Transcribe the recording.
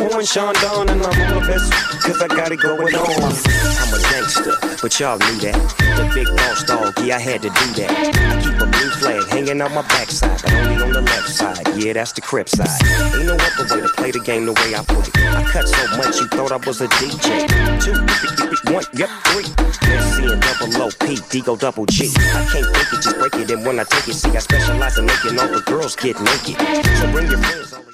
pouring Sean Dawn and I'm all the best cause I got it going on. I'm a gangster, but y'all knew that. The big boss dog, yeah, I had to do that. I keep a blue flag hanging out my backside, but only on the left side, yeah, that's the Crip side. Ain't no other way to play the game the way I play. I cut so much you thought I was a DJ. 2, 1, yep, 3. C and double OP, D-Go double G. I can't fake it, just break it, and when I take it, see, I specialize in making all the girls get naked. So bring your friends over.